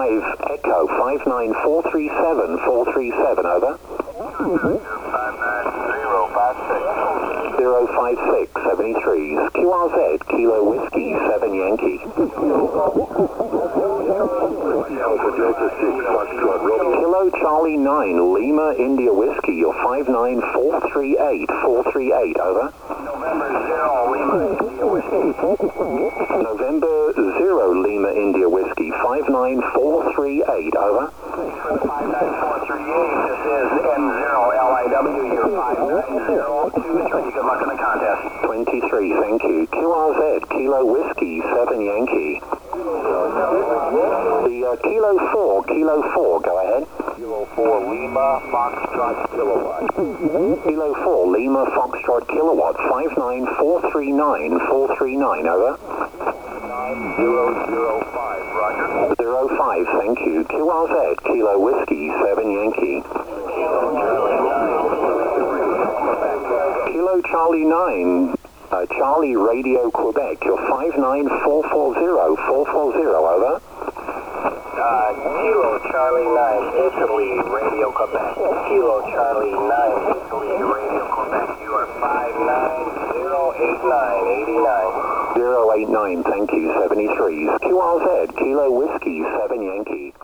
Echo, 59437, over. 056, 73s, QRZ, Kilo Whiskey, 7 Yankee. Kilo Charlie 9, Lima India Whiskey, you're 59438, over. November 0 Lima India Whiskey, 59438, over. 59438, this is N0 LIW, you're 59023, good luck in the contest. 23, thank you. QRZ, Kilo Whiskey, 7 Yankee. The Kilo 4, go ahead. Kilo 4 Lima Foxtrot Kilowatt. Kilo 4 Lima Foxtrot Kilowatt, 59439, over. 9005, roger. 05, thank you. QRZ, Kilo Whiskey, 7 Yankee. Kilo Charlie 9, Charlie Radio Quebec, you're 59440, over. Kilo Charlie 9, Italy Radio Quebec. Kilo Charlie 9, Italy Radio Quebec, you are 59089, 089, thank you, 73s. QRZ, Kilo Whiskey, 7 Yankee.